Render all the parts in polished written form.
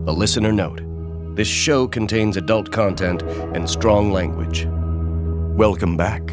A listener note. This show contains adult content and strong language. Welcome back.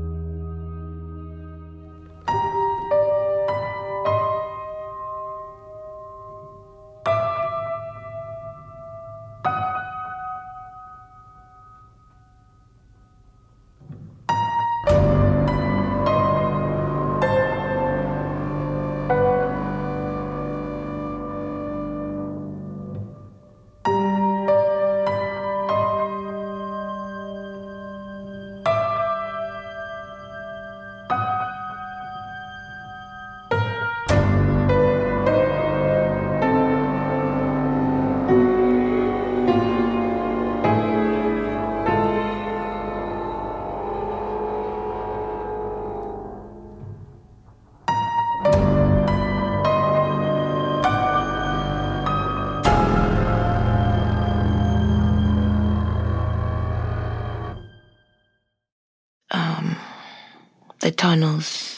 The tunnels.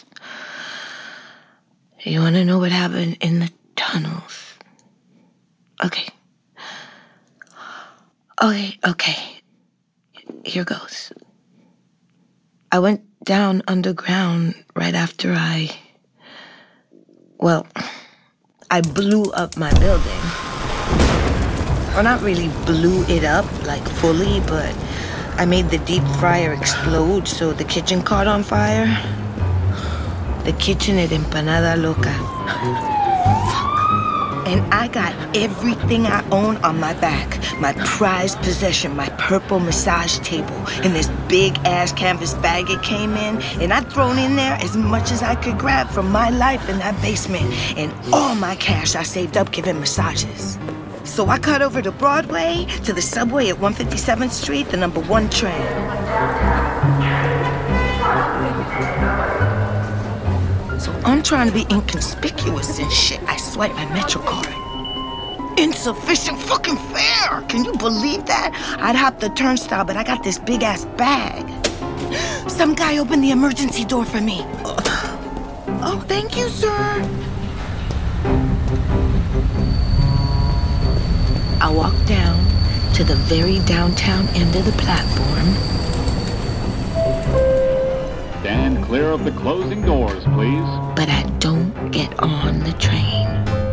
You want to know what happened in the tunnels? Okay. Here goes. I went down underground right after I blew up my building. Well, not really blew it up, like fully, but I made the deep fryer explode so the kitchen caught on fire. The kitchen at Empanada Loca. Fuck. And I got everything I own on my back. My prized possession, my purple massage table, in this big-ass canvas bag it came in. And I'd thrown in there as much as I could grab from my life in that basement. And all my cash I saved up giving massages. So I cut over to Broadway, to the subway at 157th Street, the number 1 train. So I'm trying to be inconspicuous and shit. I swipe my Metro card. Insufficient fucking fare! Can you believe that? I'd hop the turnstile, but I got this big-ass bag. Some guy opened the emergency door for me. Oh, thank you, sir. I walked down to the very downtown end of the platform. Stand clear of the closing doors, please. But I don't get on the train.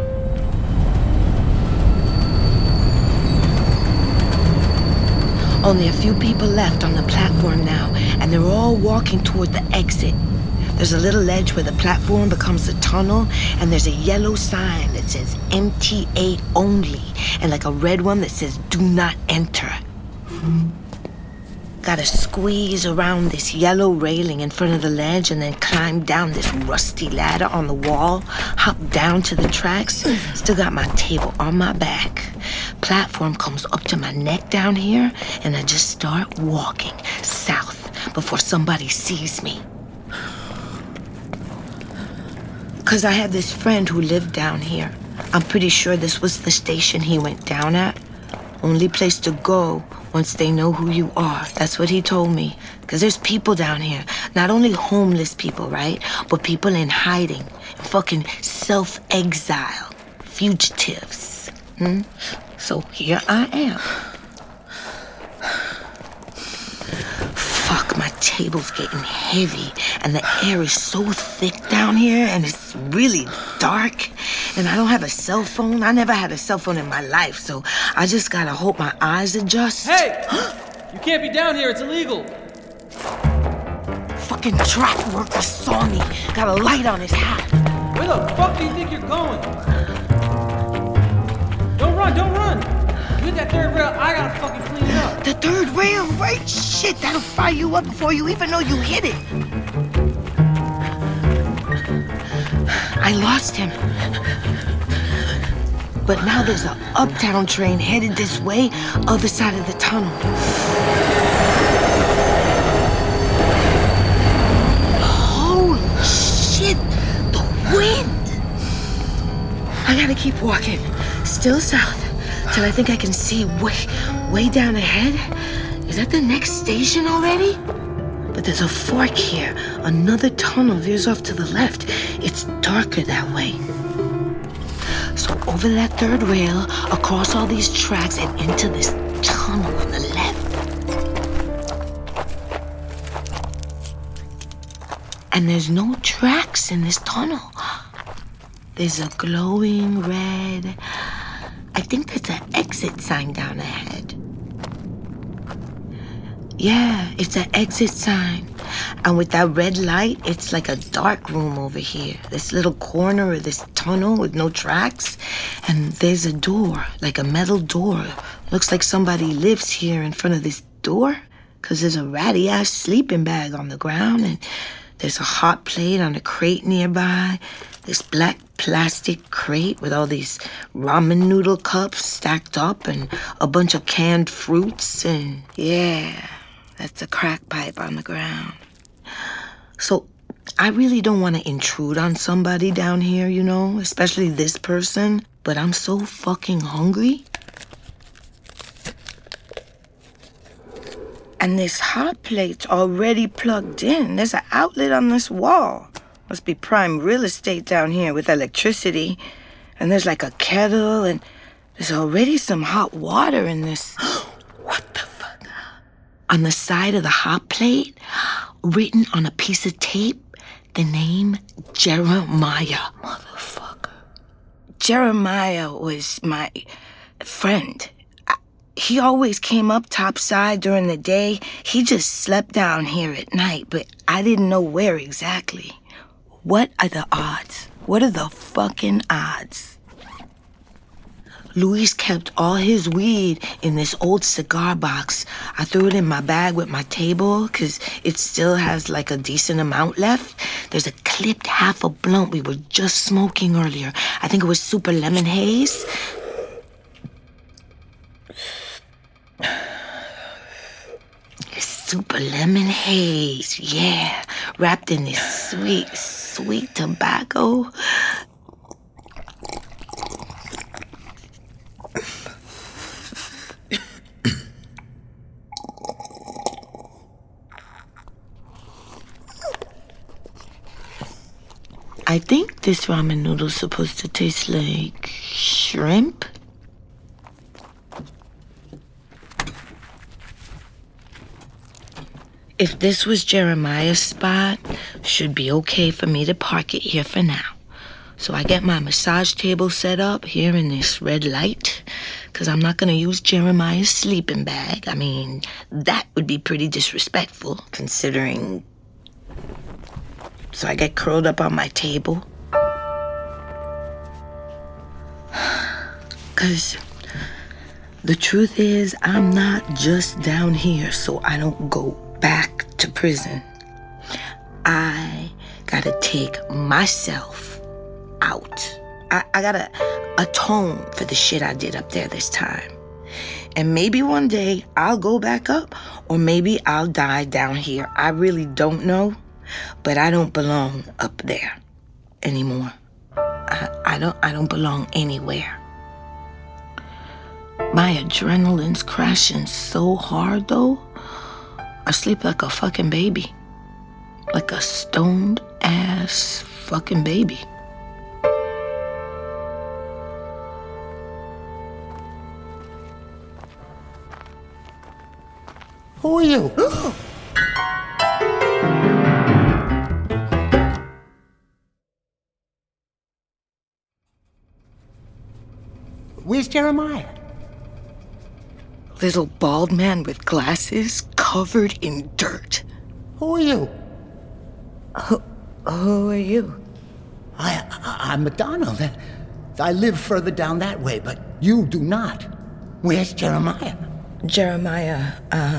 Only a few people left on the platform now, and they're all walking toward the exit. There's a little ledge where the platform becomes a tunnel, and there's a yellow sign that says MTA only, and like a red one that says do not enter. Gotta squeeze around this yellow railing in front of the ledge and then climb down this rusty ladder on the wall, hop down to the tracks, still got my table on my back. Platform comes up to my neck down here, and I just start walking south before somebody sees me. 'Cause I had this friend who lived down here. I'm pretty sure this was the station he went down at. Only place to go once they know who you are. That's what he told me. 'Cause there's people down here. Not only homeless people, right? But people in hiding. Fucking self-exile. Fugitives. So here I am. Fuck, my table's getting heavy, and the air is so thick down here, and it's really dark, and I don't have a cell phone. I never had a cell phone in my life, so I just gotta hope my eyes adjust. Hey! You can't be down here, it's illegal. Fucking track worker saw me. Got a light on his hat. Where the fuck do you think you're going? Don't run! You hit that third rail, I gotta fucking clean it up. The third rail, right? Shit, that'll fry you up before you even know you hit it. I lost him. But now there's an uptown train headed this way, other side of the tunnel. Holy shit, the wind! I gotta keep walking, still south, till I think I can see way down ahead. Is that the next station already? But there's a fork here. Another tunnel veers off to the left. It's darker that way. So over that third rail, across all these tracks, and into this tunnel on the left. And there's no tracks in this tunnel. There's a glowing red... I think there's an exit sign down ahead. Yeah, it's an exit sign. And with that red light, it's like a dark room over here. This little corner of this tunnel with no tracks. And there's a door, like a metal door. Looks like somebody lives here in front of this door. Because there's a ratty-ass sleeping bag on the ground. And there's a hot plate on a crate nearby. This black plastic crate with all these ramen noodle cups stacked up and a bunch of canned fruits. And yeah, that's a crack pipe on the ground. So I really don't want to intrude on somebody down here, you know, especially this person. But I'm so fucking hungry. And this hot plate's already plugged in. There's an outlet on this wall. Must be prime real estate down here with electricity. And there's like a kettle, and there's already some hot water in this. What the fuck? On the side of the hot plate, written on a piece of tape, the name Jeremiah. Motherfucker. Jeremiah was my friend. He always came up topside during the day. He just slept down here at night, but I didn't know where exactly. What are the odds? What are the fucking odds? Luis kept all his weed in this old cigar box. I threw it in my bag with my table because it still has like a decent amount left. There's a clipped half a blunt we were just smoking earlier. I think it was Super Lemon Haze. Super Lemon Haze, yeah. Wrapped in this sweet, sweet tobacco. I think this ramen noodle's supposed to taste like shrimp. If this was Jeremiah's spot, should be okay for me to park it here for now. So I get my massage table set up here in this red light, because I'm not going to use Jeremiah's sleeping bag. I mean, that would be pretty disrespectful, considering... So I get curled up on my table. Because the truth is, I'm not just down here so I don't go back to prison. I gotta take myself out. I gotta atone for the shit I did up there this time. And maybe one day I'll go back up, or maybe I'll die down here. I really don't know, but I don't belong up there anymore. I don't belong anywhere. My adrenaline's crashing so hard, though. I sleep like a fucking baby. Like a stoned-ass fucking baby. Who are you? Where's Jeremiah? Little bald man with glasses covered in dirt. Who are you? Who are you? I'm McDonald. I live further down that way, but you do not. Where's Jeremiah? Jeremiah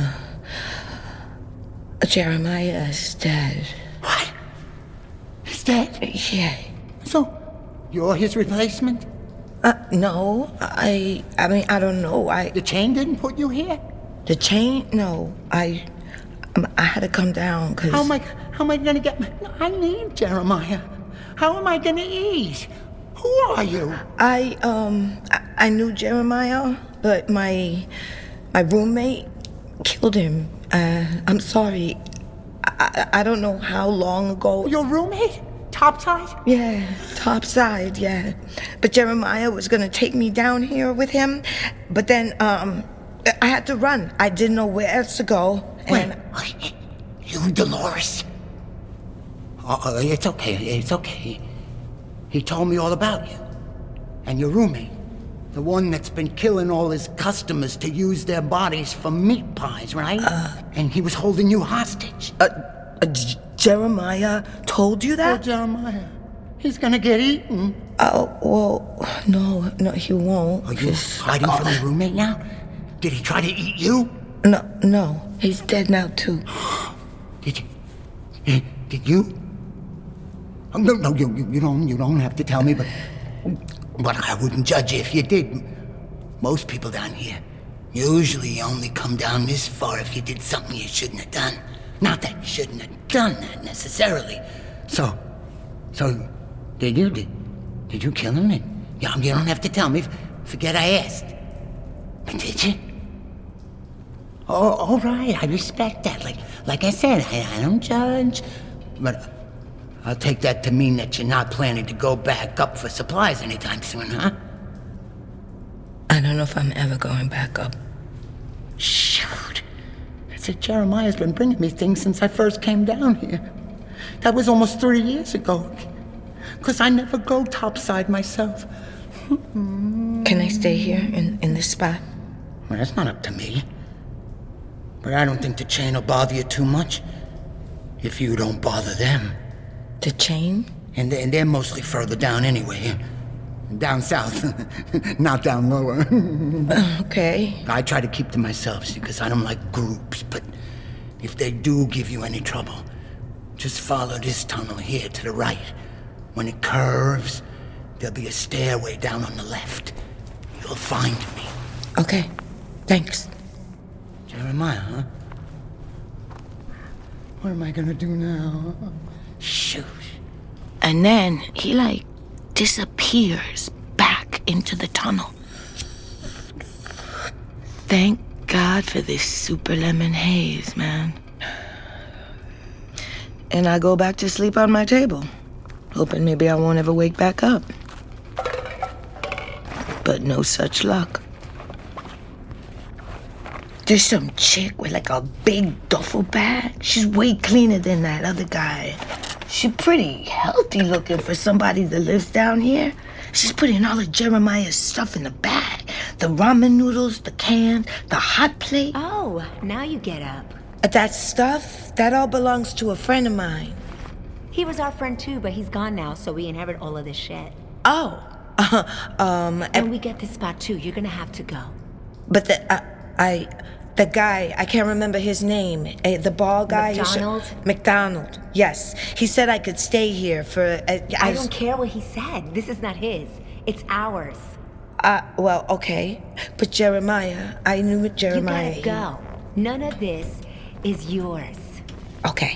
is dead. What? He's dead? Yeah. So, you're his replacement? No. I mean, I don't know. The chain didn't put you here? The chain? No. I had to come down because... How am I gonna get... I need Jeremiah. How am I gonna eat? Who are you? I knew Jeremiah, but my roommate killed him. I'm sorry. I don't know how long ago... Your roommate? topside? Yeah, topside, yeah. But Jeremiah was gonna take me down here with him, but then, I had to run. I didn't know where else to go, and... Wait, you, Dolores? Oh, it's okay. He told me all about you. And your roommate. The one that's been killing all his customers to use their bodies for meat pies, right? And he was holding you hostage. Jeremiah told you that? Oh, Jeremiah. He's gonna get eaten. Oh, well, no, he won't. Are you hiding from your roommate now? Did he try to eat you? No, he's dead now, too. Did you? Oh, no, you don't have to tell me, but I wouldn't judge you if you did. Most people down here usually only come down this far if you did something you shouldn't have done. Not that you shouldn't have done that necessarily. So, did you kill him? Yeah, you don't have to tell me. Forget I asked. But did you? Oh, all right, I respect that. Like I said, I don't judge. But I'll take that to mean that you're not planning to go back up for supplies anytime soon, huh? I don't know if I'm ever going back up. Shoot. I said Jeremiah's been bringing me things since I first came down here. That was almost 3 years ago. 'Cause I never go topside myself. Can I stay here in this spot? Well, that's not up to me. But I don't think the chain will bother you too much. If you don't bother them. The chain? And they're mostly further down anyway. Down south, not down lower. Okay. I try to keep to myself because I don't like groups, but if they do give you any trouble, just follow this tunnel here to the right. When it curves, there'll be a stairway down on the left. You'll find me. Okay, thanks. Jeremiah, huh? What am I gonna do now? Shoot. And then he, disappears back into the tunnel. Thank God for this super lemon haze, man. And I go back to sleep on my table, hoping maybe I won't ever wake back up. But no such luck. There's some chick with a big duffel bag. She's way cleaner than that other guy. She's pretty healthy looking for somebody that lives down here. She's putting all of Jeremiah's stuff in the bag. The ramen noodles, the cans, the hot plate. Oh, now you get up. That stuff, that all belongs to a friend of mine. He was our friend too, but he's gone now, so we inherit all of this shit. Oh, When we get this spot too, you're gonna have to go. But the guy, I can't remember his name. The ball guy. McDonald? McDonald, yes. He said I could stay here for... I don't care what he said. This is not his. It's ours. Well, okay. But Jeremiah, I knew Jeremiah. You gotta go. None of this is yours. Okay.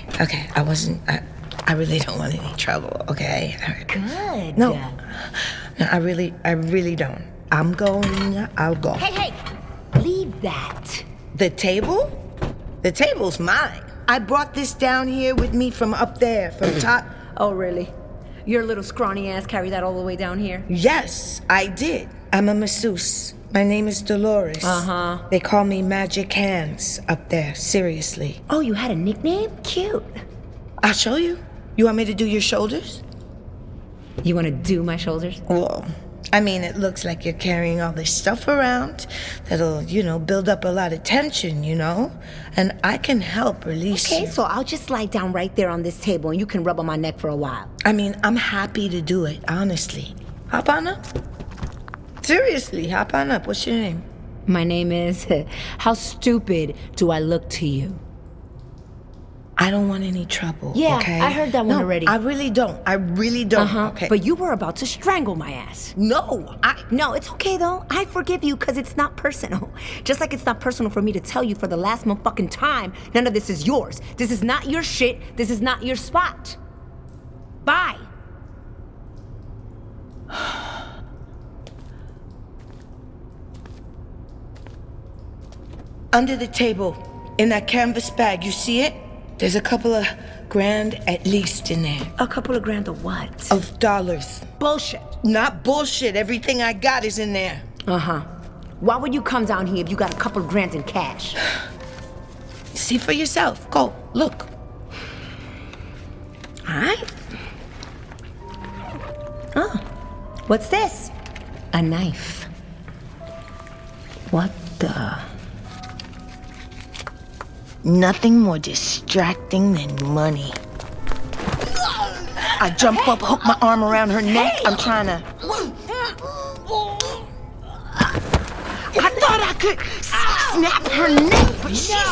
I really don't want any trouble, okay? Good. No, I really don't. I'm going, I'll go. Hey, leave that. The table? The table's mine. I brought this down here with me from up there, from top. Oh, really? Your little scrawny ass carried that all the way down here? Yes, I did. I'm a masseuse. My name is Dolores. Uh-huh. They call me Magic Hands up there, seriously. Oh, you had a nickname? Cute. I'll show you. You want me to do your shoulders? You want to do my shoulders? Well, I mean, it looks like you're carrying all this stuff around that'll, build up a lot of tension, And I can help release you. Okay, so I'll just lie down right there on this table and you can rub on my neck for a while. I mean, I'm happy to do it, honestly. Hop on up. Seriously, hop on up. What's your name? My name is... How stupid do I look to you? I don't want any trouble, Yeah, okay? I heard that one already. I really don't. Okay. But you were about to strangle my ass. No, No, it's okay though. I forgive you because it's not personal. Just like it's not personal for me to tell you for the last motherfucking time, none of this is yours. This is not your shit. This is not your spot. Bye. Under the table, in that canvas bag, you see it? There's a couple of grand at least in there. A couple of grand of what? Of dollars. Bullshit. Not bullshit. Everything I got is in there. Uh-huh. Why would you come down here if you got a couple of grand in cash? See for yourself. Go, look. All right. Oh, what's this? A knife. What the? Nothing more distracting than money. I jump up, hook my arm around her neck. I'm trying to... I thought I could snap her neck, but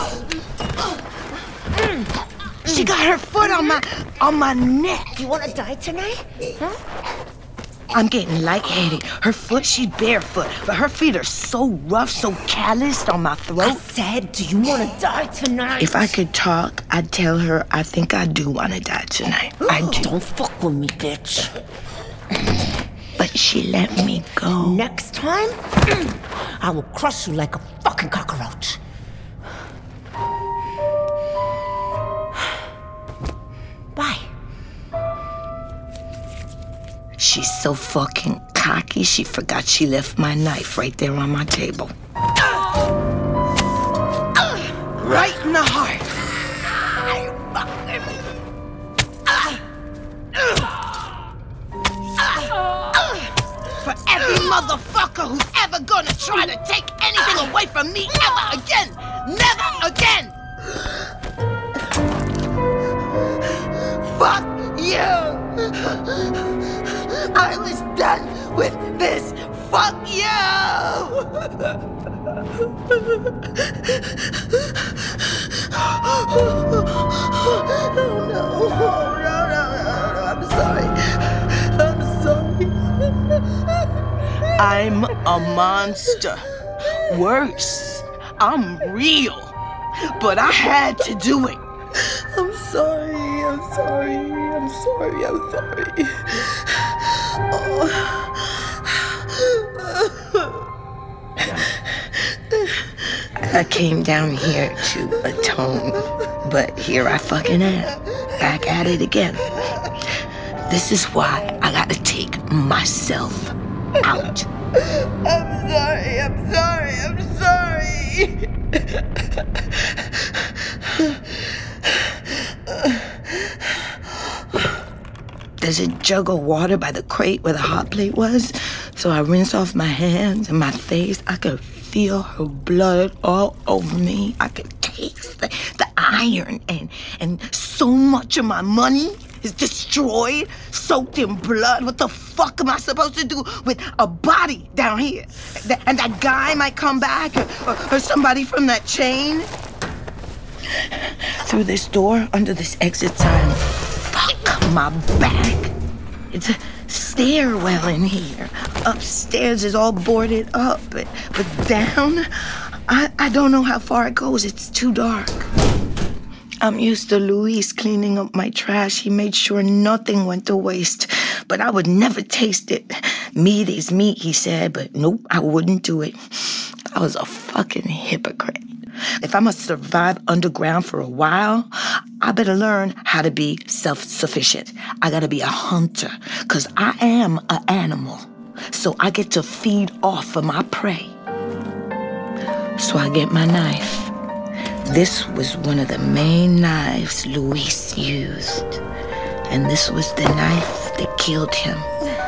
she got her foot on my neck. You wanna die tonight? Huh? I'm getting lightheaded. Her foot, she's barefoot, but her feet are so rough, so calloused on my I throat. said, do you wanna die tonight? If I could talk, I'd tell her I think I do want to die tonight. I do. Don't fuck with me, bitch. But she let me go. Next time, I will crush you like a fucking cockroach. Bye. She's so fucking cocky, she forgot she left my knife right there on my table. Right in the heart. For every motherfucker who's ever gonna try to take anything away from me ever again. Never again. Fuck you. I was done with this. Fuck you! No. I'm sorry. I'm a monster. Worse, I'm real. But I had to do it. I'm sorry. I came down here to atone, but here I fucking am, back at it again. This is why I gotta take myself out. I'm sorry. There's a jug of water by the crate where the hot plate was, so I rinse off my hands and my face. I could feel her blood all over me. I could taste the iron, and so much of my money is destroyed, soaked in blood. What the fuck am I supposed to do with a body down here? And that guy might come back, or somebody from that chain? Through this door, under this exit sign. Fuck my back. It's a stairwell in here. Upstairs is all boarded up, but down, I don't know how far it goes. It's too dark. I'm used to Luis cleaning up my trash. He made sure nothing went to waste, but I would never taste it. Meat is meat, he said, but nope, I wouldn't do it. I was a fucking hypocrite. If I must survive underground for a while, I better learn how to be self-sufficient. I gotta be a hunter, because I am an animal. So I get to feed off of my prey. So I get my knife. This was one of the main knives Luis used. And this was the knife that killed him.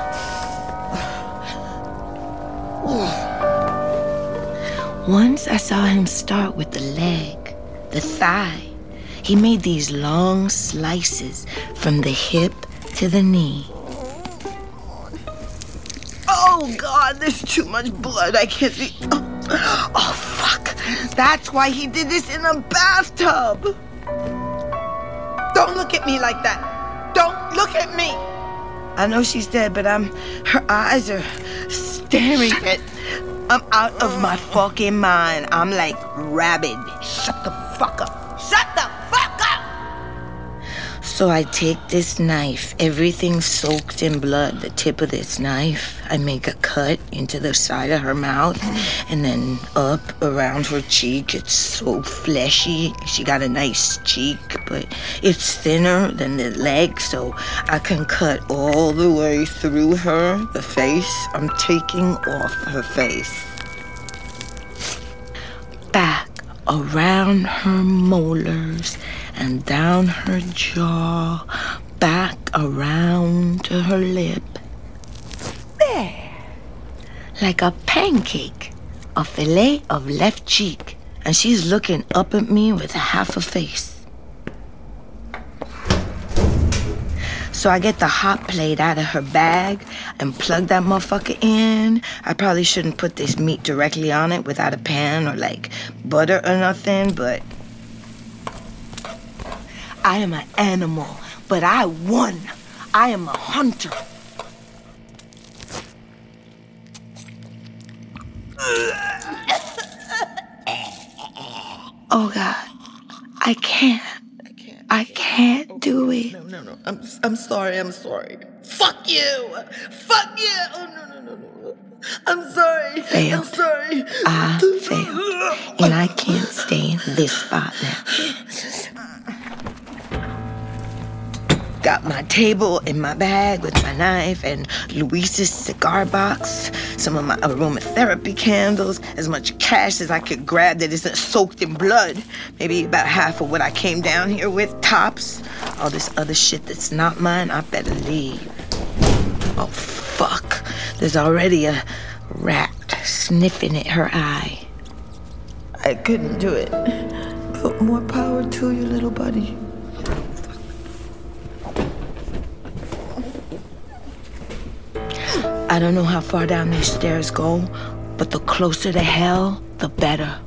Once I saw him start with the leg, the thigh. He made these long slices from the hip to the knee. Oh, God, there's too much blood. I can't see. Oh, fuck. That's why he did this in a bathtub. Don't look at me like that. Don't look at me. I know she's dead, but her eyes are staring at... I'm out of my fucking mind. I'm like rabid. Shut the fuck up. Shut the fuck up! So I take this knife, everything soaked in blood, the tip of this knife. I make a cut into the side of her mouth and then up around her cheek. It's so fleshy. She got a nice cheek, but it's thinner than the leg, so I can cut all the way through her, the face. I'm taking off her face. Back around her molars and down her jaw, back around to her lip. There. Like a pancake, a fillet of left cheek. And she's looking up at me with half a face. So I get the hot plate out of her bag and plug that motherfucker in. I probably shouldn't put this meat directly on it without a pan or like butter or nothing, but I am an animal, but I won. I am a hunter. Oh God, I can't do it. No. I'm sorry. Fuck you. Oh, no. I'm sorry. Failed. I'm sorry. I failed. And I can't stay in this spot now. Got my table in my bag with my knife and Luis's cigar box, some of my aromatherapy candles, as much cash as I could grab that isn't soaked in blood. Maybe about half of what I came down here with, tops. All this other shit that's not mine, I better leave. Oh, fuck. There's already a rat sniffing at her eye. I couldn't do it. But more power to you, little buddy. I don't know how far down these stairs go, but the closer to hell, the better.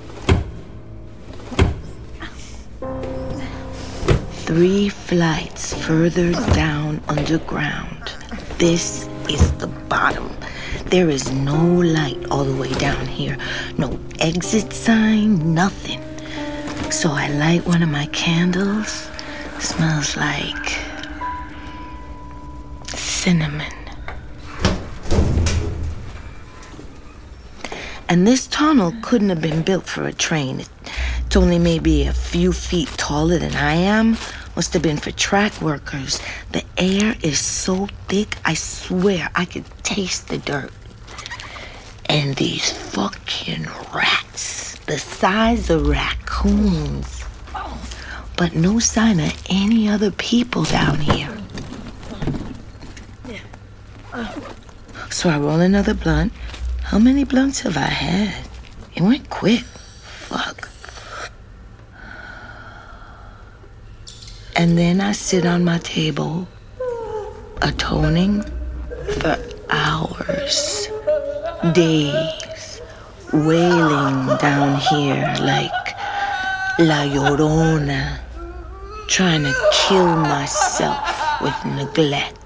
3 flights further down underground. This is the bottom. There is no light all the way down here. No exit sign, nothing. So I light one of my candles. Smells like cinnamon. And this tunnel couldn't have been built for a train. It's only maybe a few feet taller than I am. Must have been for track workers. The air is so thick, I swear I could taste the dirt. And these fucking rats, the size of raccoons. But no sign of any other people down here. So I roll another blunt. How many blunts have I had? It went quick. Fuck. And then I sit on my table, atoning for hours, days, wailing down here like La Llorona, trying to kill myself with neglect.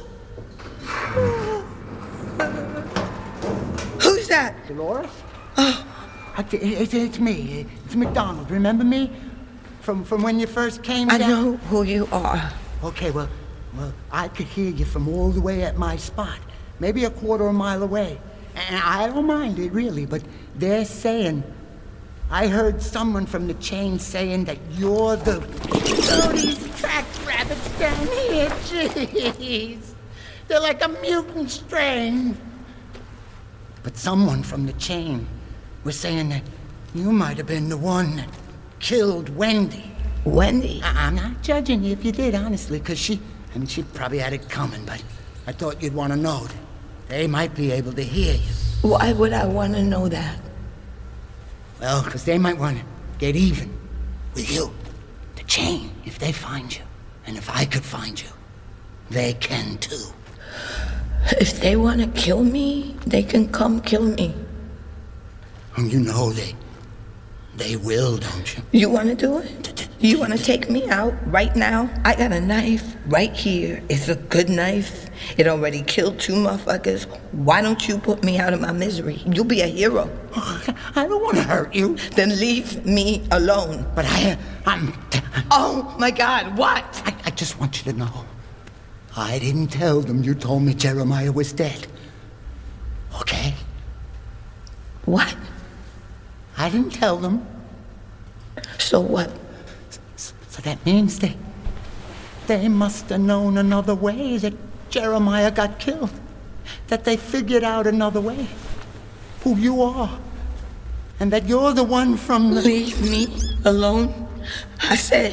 Who's that? Dolores? Oh. It's me. It's McDonald. Remember me? From when you first came I down? know who you are. Okay, well, I could hear you from all the way at my spot. Maybe a quarter of a mile away. And I don't mind it, really, but they're saying... I heard someone from the chain saying that you're the... Oh, these tracked rabbits down here, jeez. They're like a mutant strain. But someone from the chain was saying that you might have been the one that killed Wendy. Wendy? I'm not judging you if you did, honestly, because she probably had it coming, but I thought you'd want to know that they might be able to hear you. Why would I want to know that? Well, because they might want to get even with you. The chain, if they find you. And if I could find you, they can too. If they want to kill me, they can come kill me. And you know they will, don't you? You want to do it? You want to take me out right now? I got a knife right here. It's a good knife. It already killed 2 motherfuckers. Why don't you put me out of my misery? You'll be a hero. I don't want to hurt you. Then leave me alone. But I'm... Oh, my God, what? I just want you to know, I didn't tell them you told me Jeremiah was dead. Okay? What? I didn't tell them. So what? So that means they must have known another way that Jeremiah got killed. That they figured out another way. Who you are. And that you're the one from the... Leave me alone. I said,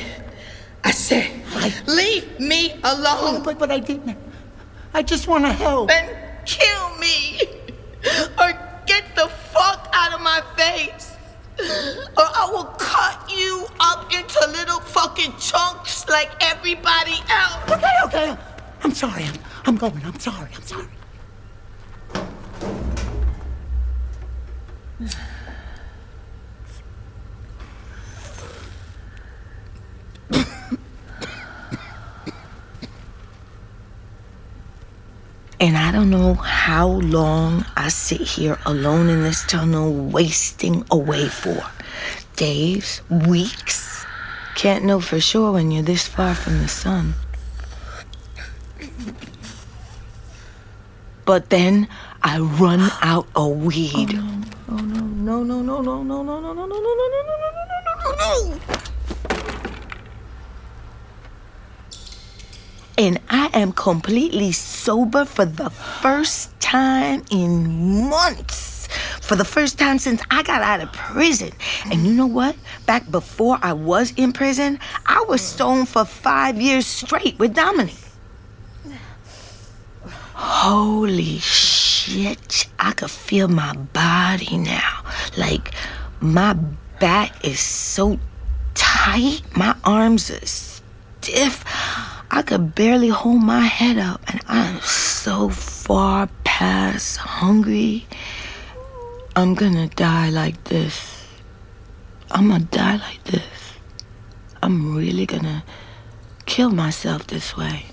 leave me alone. But I didn't. I just want to help. Then kill me. Or get the fuck out of my face. Or I will cut you up into little fucking chunks like everybody else. Okay. I'm sorry. I'm going. I'm sorry. And I don't know how long I sit here alone in this tunnel wasting away for. Days, weeks. Can't know for sure when you're this far from the sun. But then I run out of weed. Oh no. And I am completely sober for the first time in months. For the first time since I got out of prison. And you know what? Back before I was in prison, I was stoned for 5 years straight with Dominic. Holy shit. I could feel my body now. Like, my back is so tight. My arms are stiff. I could barely hold my head up, and I'm so far past hungry. I'm gonna die like this. I'm really gonna kill myself this way.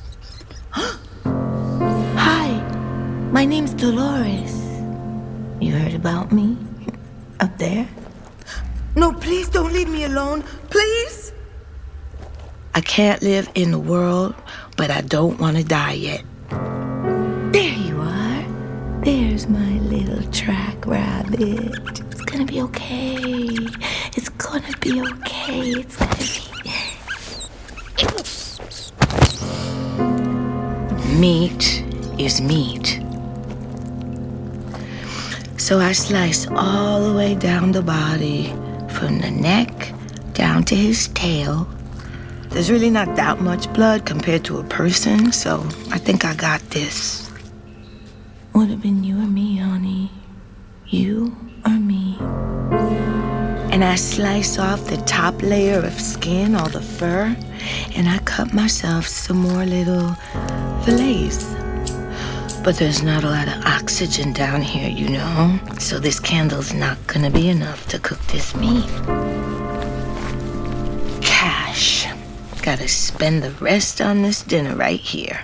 Hi, my name's Dolores. You heard about me? Up there? No, please don't leave me alone. Please? I can't live in the world, but I don't want to die yet. There you are. There's my little track rabbit. It's gonna be okay. It's gonna be okay. It's gonna be... Meat is meat. So I slice all the way down the body, from the neck down to his tail. There's really not that much blood compared to a person, so I think I got this. Would have been you or me, honey. You or me. And I slice off the top layer of skin, all the fur, and I cut myself some more little fillets. But there's not a lot of oxygen down here, you know? So this candle's not gonna be enough to cook this meat. Cash. Gotta spend the rest on this dinner right here.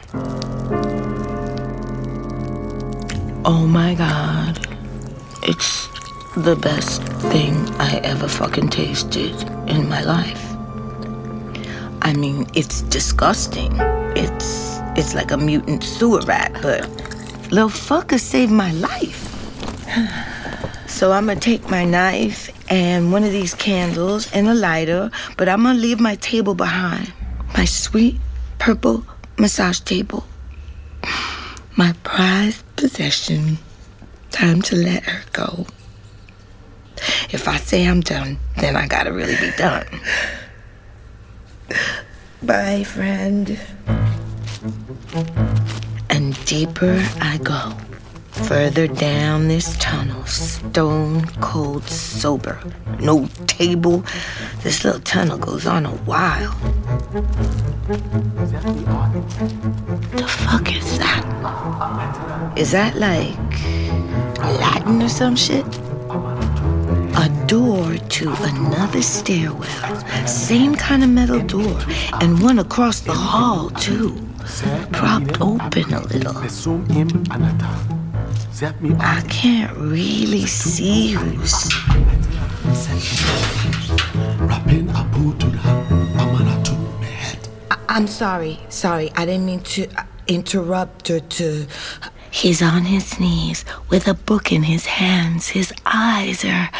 Oh my God. It's the best thing I ever fucking tasted in my life. I mean, it's disgusting. It's like a mutant sewer rat, but little fucker saved my life. So I'm gonna take my knife and one of these candles and a lighter, but I'm gonna leave my table behind. My sweet purple massage table. My prized possession. Time to let her go. If I say I'm done, then I gotta really be done. Bye, friend. And deeper I go. Further down this tunnel, stone cold sober. No table. This little tunnel goes on a while. The fuck is that? Is that like Latin or some shit? A door to another stairwell. Same kind of metal door. And one across the hall, too. Propped open a little. I can't really see who's... I'm sorry. I didn't mean to interrupt or to... He's on his knees with a book in his hands. His eyes are...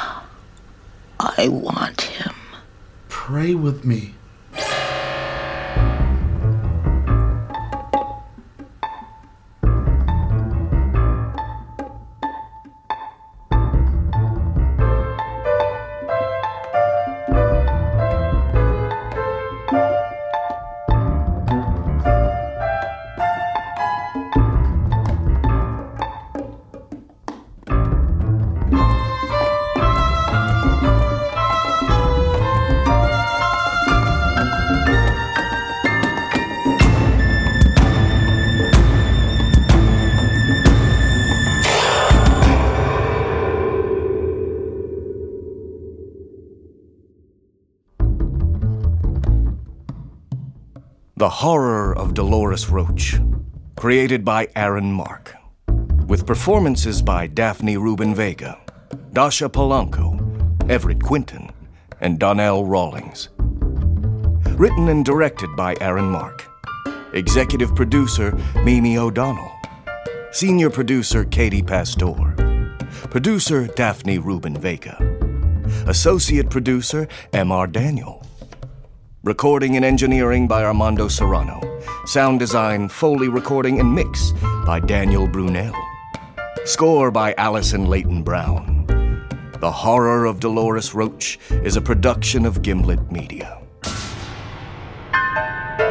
I want him. Pray with me. The Horror of Dolores Roach, created by Aaron Mark, with performances by Daphne Rubin Vega, Dasha Polanco, Everett Quinton, and Donnell Rawlings. Written and directed by Aaron Mark. Executive producer Mimi O'Donnell. Senior producer Katie Pastor. Producer Daphne Rubin Vega. Associate producer M.R. Daniel. Recording and engineering by Armando Serrano. Sound design, Foley recording, and mix by Daniel Brunel. Score by Allison Leighton Brown. The Horror of Dolores Roach is a production of Gimlet Media.